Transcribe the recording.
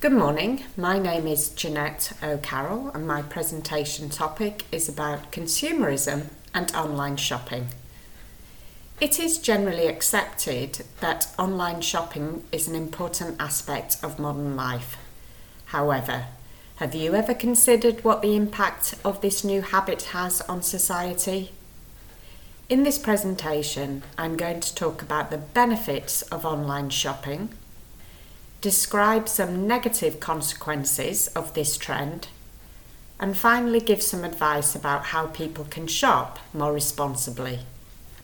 Good morning, my name is Jeanette O'Carroll and my presentation topic is about consumerism and online shopping. It is generally accepted that online shopping is an important aspect of modern life. However, have you ever considered what the impact of this new habit has on society? In this presentation, I'm going to talk about the benefits of online shopping, describe some negative consequences of this trend, and finally give some advice about how people can shop more responsibly.